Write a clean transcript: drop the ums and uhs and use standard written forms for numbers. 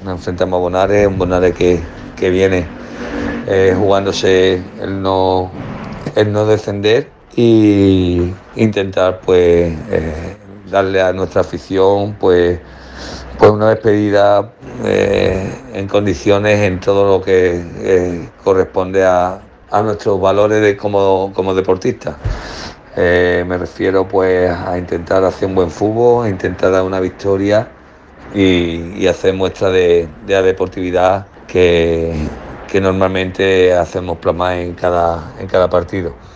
Nos enfrentamos a Bonares, un Bonares que viene jugándose el no descender y intentar pues darle a nuestra afición pues una despedida en condiciones en todo lo que corresponde a nuestros valores como deportistas. Me refiero pues a intentar hacer un buen fútbol, a intentar dar una victoria y hacer muestra de la deportividad que normalmente hacemos plasmar en cada partido.